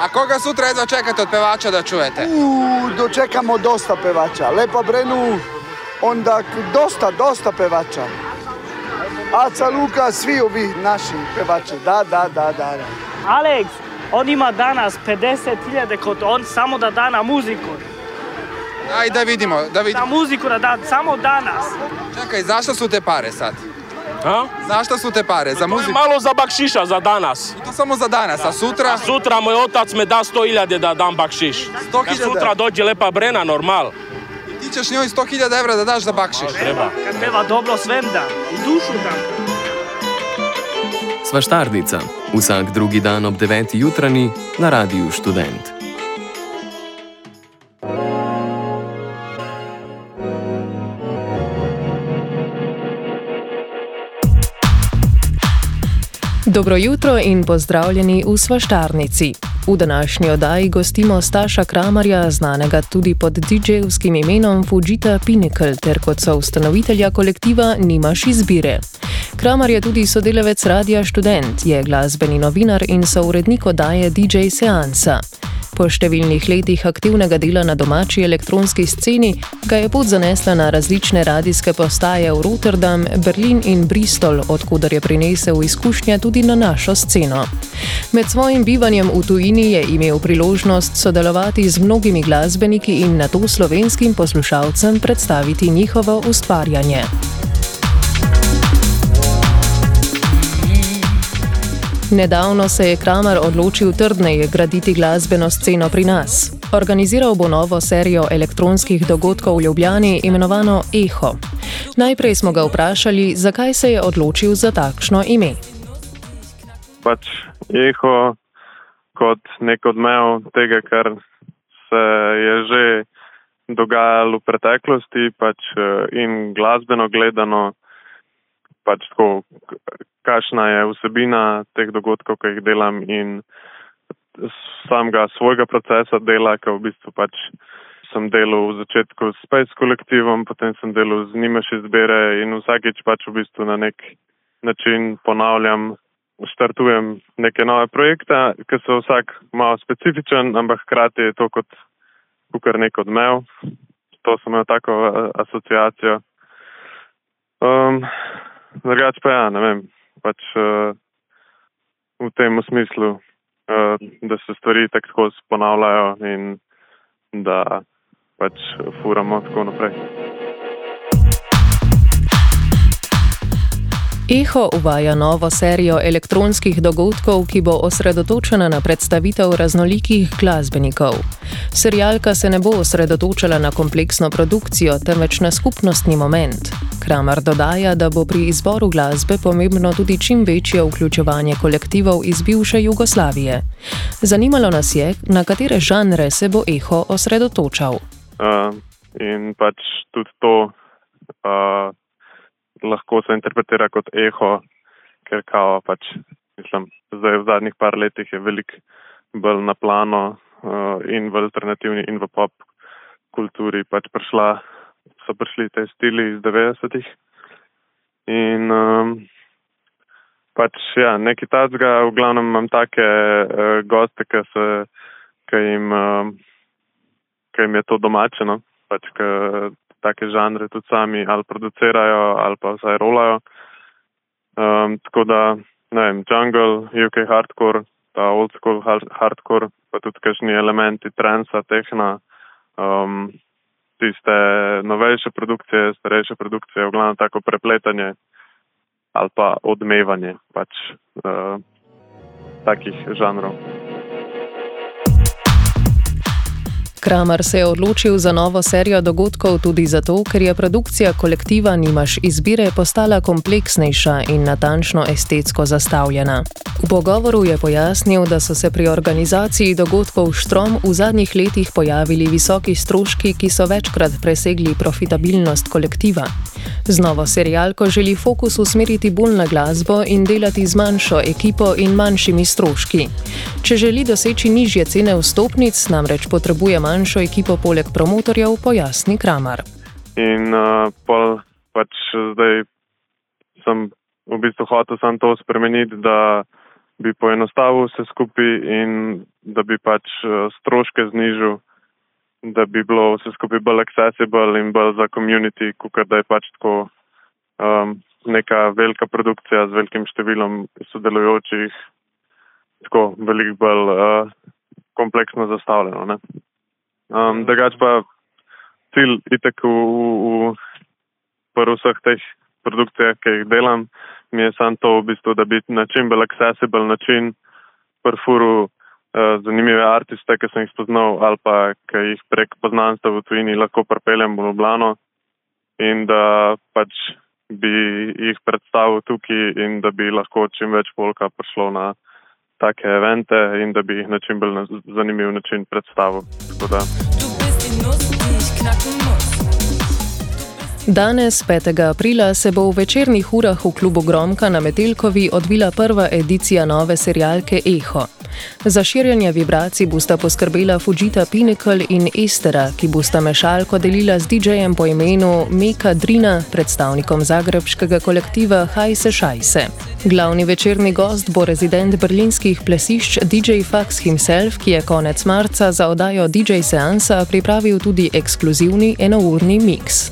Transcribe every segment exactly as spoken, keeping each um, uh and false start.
A koga sutra jedva čekate od pevača da čujete? U, dočekamo dosta pevača. Lepa Brenu, onda dosta, dosta pevača. Aca Luka, svi ovi naši pevači. Da, da, da, da. Alex, on ima danas pedeset hiljada kod on samo da da na muziku. Aj da vidimo, da vidimo. Na muziku da da, samo danas. Čekaj, zašto su te pare sad? A? Zašto su te pare? Za muziku? Malo za bakšiša za danas. To samo za danas, a sutra? A sutra moj otac me da sto hiljada da dam bakšiš. sto Kad hiljada? sutra dođe Lepa Brena, normal. I ti ćeš njoj sto hiljada evra da daš za bakšiš? Treba. Kad peva dobro svem da, i dušu da. Svaštarnica. Vsak drugi dan ob deveti jutrani na Radiu Študent. Dobro jutro in pozdravljeni v Svaštarnici. V današnji oddaji gostimo Staša Kramarja, znanega tudi pod didžejevskim imenom Fujita Pinnacle, ter kot soustanovitelja kolektiva Nimaš izbire. Kramar je tudi sodelavec Radia Študent, je glasbeni novinar in sourednik oddaje D J Seansa. Po številnih letih aktivnega dela na domači elektronski sceni ga je pot zanesla na različne radijske postaje v Rotterdam, Berlin in Bristol, odkuder je prinesel izkušnje tudi na našo sceno. Med svojim bivanjem v tujini je imel priložnost sodelovati z mnogimi glasbeniki in nato slovenskim poslušalcem predstaviti njihovo ustvarjanje. Nedavno se je Kramar odločil trdneje graditi glasbeno sceno pri nas. Organiziral bo novo serijo elektronskih dogodkov v Ljubljani, imenovano Eho. Najprej smo ga vprašali, zakaj se je odločil za takšno ime. Pač Eho kot nek odmev tega, kar se je že dogajalo v preteklosti, pač in glasbeno gledano, pač tako, kakšna je vsebina teh dogodkov, ki jih delam, in samega svojega procesa dela, ki v bistvu pač sem delal v začetku s Space kolektivom, potem sem delal z Nimaš izbire in vsakič pač v bistvu na nek način ponavljam, štartujem neke nove projekte, ki so vsak malo specifičen, ampak hkrati je to kot kukar nek odmev. To sem imel tako asociacijo. Um, Drugač pa ja, ne vem, pač uh, v tem smislu, uh, da se stvari tako ponavljajo in da pač furamo tako naprej. Eho uvaja novo serijo elektronskih dogodkov, ki bo osredotočena na predstavitev raznolikih glasbenikov. Serialka se ne bo osredotočala na kompleksno produkcijo, temveč na skupnostni moment. Kramar dodaja, da bo pri izboru glasbe pomembno tudi čim večje vključevanje kolektivov iz bivše Jugoslavije. Zanimalo nas je, na katere žanre se bo Eho osredotočal. Uh, in pač tudi to uh, lahko se interpretira kot eho, ker kao pač, mislim, zdaj v zadnjih par letih je veliko bolj na plano uh, in v alternativni in v pop kulturi pač prišla, so prišli te stili iz devetdesetih in um, pač ja, neki tacga, v glavnem imam take uh, goste, ki se, ki jim, uh, ki jim je to domačeno, pač ki take žanre tudi sami ali producirajo ali pa vsaj rolajo. Um, tako da, ne vem, jungle, U K hardcore, ta old school hardcore, pa tudi kakšni elementi transa, tehna, um, tiste novejše produkcije, starejše produkcije, v glavnem tako prepletanje ali pa odmevanje pač uh, takih žanrov. Kramar se je odločil za novo serijo dogodkov tudi zato, ker je produkcija kolektiva Nimaš izbire postala kompleksnejša in natančno estetsko zastavljena. V pogovoru je pojasnil, da so se pri organizaciji dogodkov Štrom v zadnjih letih pojavili visoki stroški, ki so večkrat presegli profitabilnost kolektiva. Z novo serialko želi fokus usmeriti bolj na glasbo in delati z manjšo ekipo in manjšimi stroški. Če želi doseči nižje cene vstopnic, namreč potrebuje manjšo ekipo poleg promotorjev, pojasni Kramar. In uh, pol pač zdaj sem v bistvu hotel sam to spremeniti, da bi poenostavil vse skupaj in da bi pač stroške znižil, da bi bilo vse skupaj bolj accessible in bolj za community, kot da je pač tako um, neka velika produkcija z velikim številom sodelujočih, tako veliko bolj uh, kompleksno zastavljeno. Ne? Um, Drugač pa cilj itak v, v, v vseh teh produkcijah, ki jih delam, mi je samo to v bistvu, da bi na čim bolj accessible način perfuru uh, zanimive artiste, ki sem jih spoznal ali pa ki jih prek poznanstva v tujini lahko pripeljem v Ljubljano in da pač bi jih predstavil tukaj in da bi lahko čim več folka prišlo na take evente in da bi jih na čim bolj na zanimiv način predstavil. Tako da. Danes, petega aprila, se bo v večernih urah v klubu Gromka na Metelkovi odvila prva edicija nove serialke Eho. Za širjenje vibracij bosta poskrbela Fujita Pinnacle in Estera, ki bosta mešalko delila z didžejem po imenu Meka Drina, predstavnikom zagrebškega kolektiva Hajse Šajse. Glavni večerni gost bo rezident berlinskih plesišč D J Fax himself, ki je konec marca za oddajo D J Seansa pripravil tudi ekskluzivni enourni miks.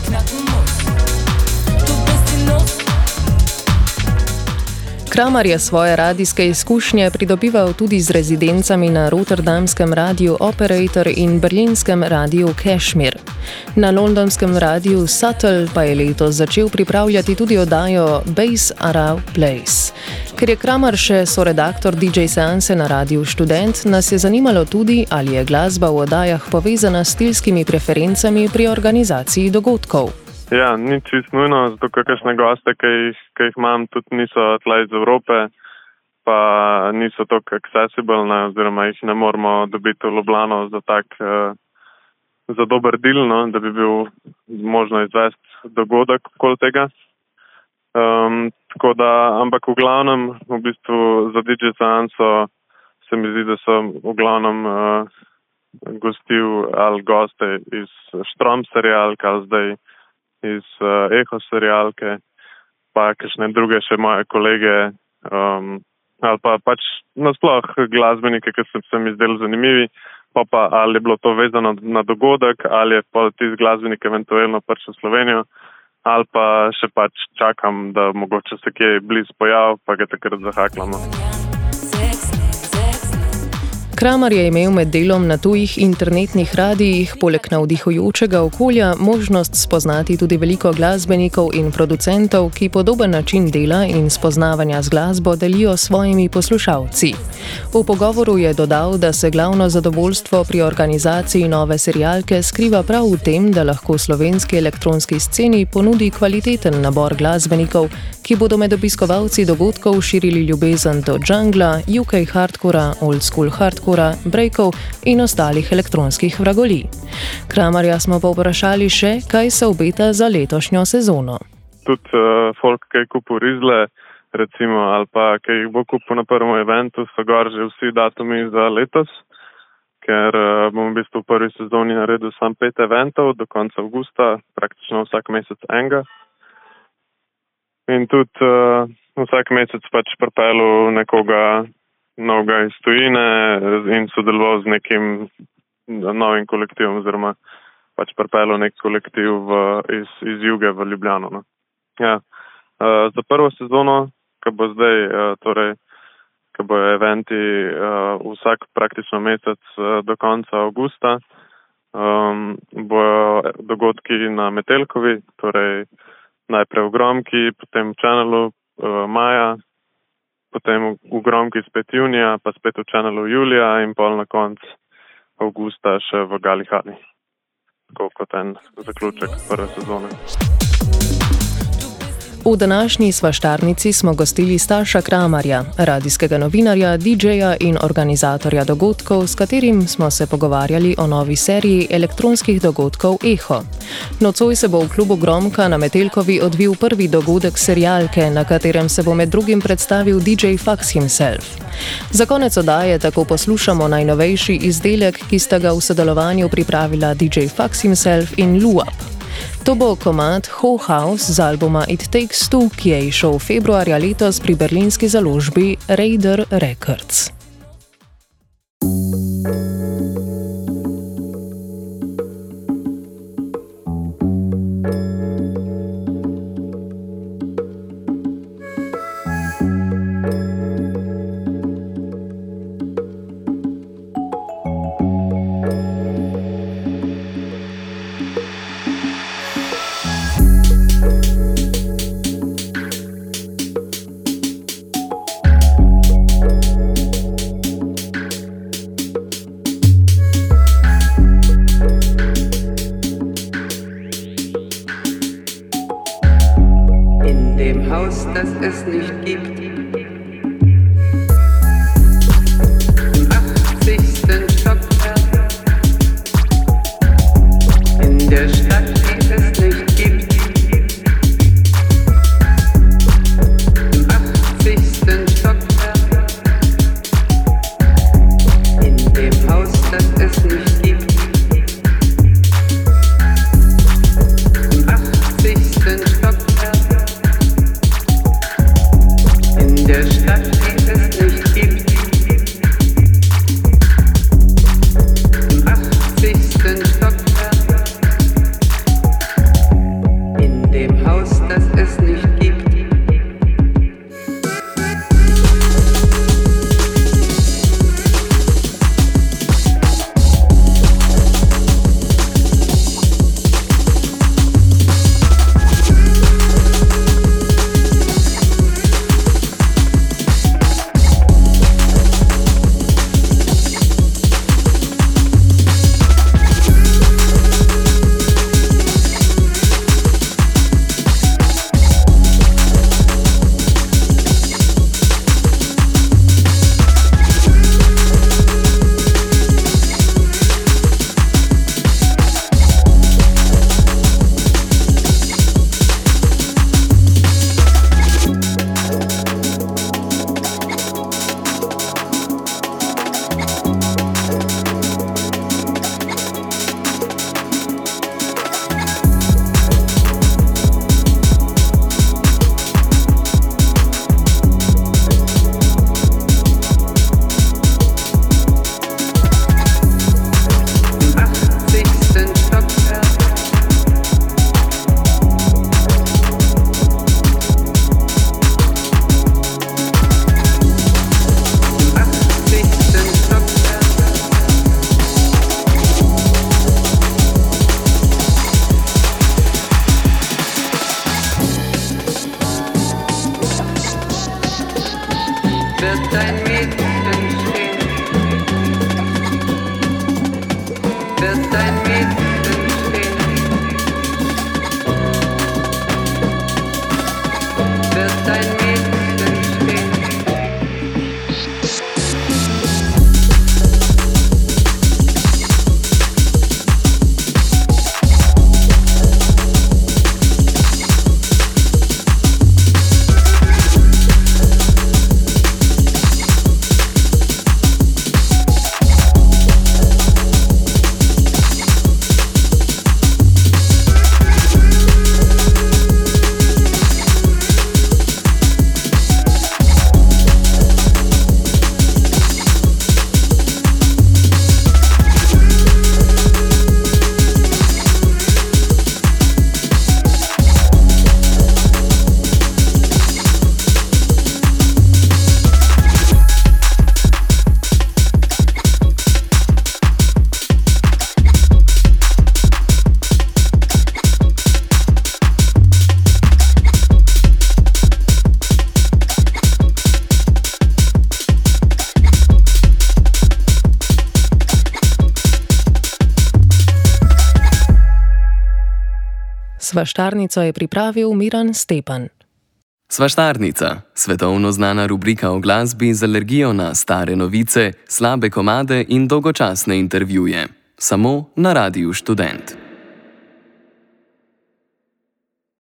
Kramar je svoje radijske izkušnje pridobival tudi z rezidencami na rotterdamskem radiju Operator in berlinskem radiju Kashmir. Na londonskem radiju Subtle pa je letos začel pripravljati tudi oddajo Bass Arab Place. Ker je Kramar še soredaktor D J Seanse na radiju Študent, nas je zanimalo tudi, ali je glasba v oddajah povezana s stilskimi preferencami pri organizaciji dogodkov. Ja, ni čisto nujno, zato kakšne goste, ki jih, ki jih imam, tudi niso tle iz Evrope, pa niso tako accessible, oziroma jih ne moramo dobiti v Ljubljano za tak, za dober deal, no, da bi bil možno izvesti dogodek okoli tega. Um, tako da, ampak v glavnem, v bistvu za D J Seanso se mi zdi, da so v glavnem uh, gostil ali goste iz Štrom serialke, ali zdaj iz uh, Eho serialke, pa kakšne druge še moje kolege, um, ali pa pač nasploh glasbenike, ki so se mi zdeli zanimivi, pa pa ali je bilo to vezano na dogodek, ali je pa tisti glasbenik eventualno prišel v Slovenijo, ali pa še pač čakam, da mogoče se kje bliz pojav, pa ga takrat zahaklamo. Kramar je imel med delom na tujih internetnih radijih poleg navdihujočega okolja možnost spoznati tudi veliko glasbenikov in producentov, ki podoben način dela in spoznavanja z glasbo delijo s svojimi poslušalci. V pogovoru je dodal, da se glavno zadovoljstvo pri organizaciji nove serialke skriva prav v tem, da lahko slovenski elektronski sceni ponudi kvaliteten nabor glasbenikov, ki bodo med obiskovalci dogodkov širili ljubezen do džungla, U K hardcora, old school hardcora, breakov in ostalih elektronskih vragolij. Kramarja smo pa vprašali še, kaj se obeta za letošnjo sezono. Tudi uh, folk, ki je kupil rizle, recimo, ali pa ki jih bo kupil na prvem eventu, so gor že vsi datumi za letos, ker uh, bom v bistvu v prvi sezoni naredil sam pet eventov do konca avgusta, praktično vsak mesec enega. In tudi uh, vsak mesec pač pripeljal nekoga novega iz tujine in sodeloval z nekim novim kolektivom, oziroma pač pripeljal nek kolektiv v, iz, iz Juge v Ljubljano. No. Ja. Uh, za prvo sezono, ki bo zdaj, uh, torej, ki bo eventi uh, vsak praktično mesec uh, do konca avgusta, um, bojo dogodki na Metelkovi, torej najprej v Gromki, potem v Channelu uh, maja, potem v Gromki spet junija, pa spet v Channelu julija in pol na konc avgusta še v Galihani. Tako kot en zaključek prve sezone. V današnji svaštarnici smo gostili Staša Kramarja, radijskega novinarja, didžeja in organizatorja dogodkov, s katerim smo se pogovarjali o novi seriji elektronskih dogodkov Eho. Nocoj se bo v klubu Gromka na Metelkovi odvil prvi dogodek serialke, na katerem se bo med drugim predstavil D J Fax himself. Za konec oddaje tako poslušamo najnovejši izdelek, ki sta ga v sodelovanju pripravila D J Fax himself in Luap. To bo komad Ho House z albuma It Takes Two, ki je izšel februarja letos pri berlinski založbi Raider Records. Haus, das es nicht gibt. Im achtzigsten Stockwerk. In der Stadt, die es nicht gibt. Im achtzigsten Stockwerk. In dem Haus, das es nicht gibt. Im achtzigsten Stockwerk. Der Stadt, die es nicht gibt. Im achtzigsten Stockwerk. In dem Haus, das es nicht gibt. Wird ein Mädchen stehen, wird ein Mädchen stehen, wird ein Mädchen stehen. Svaštarnico je pripravil Miran Stepan. Svaštarnica, svetovno znana rubrika o glasbi z alergijo na stare novice, slabe komade in dolgočasne intervjuje. Samo na Radiu Študent.